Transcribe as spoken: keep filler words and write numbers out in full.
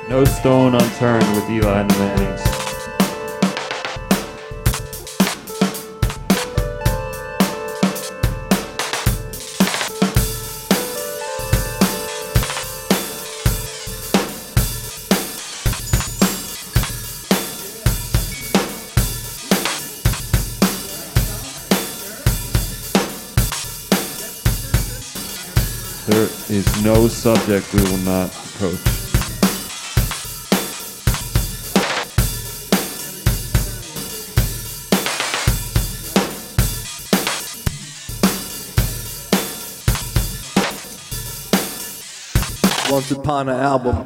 No stone unturned with Eli and the Mannings. There is no subject we will not approach. Once upon an album.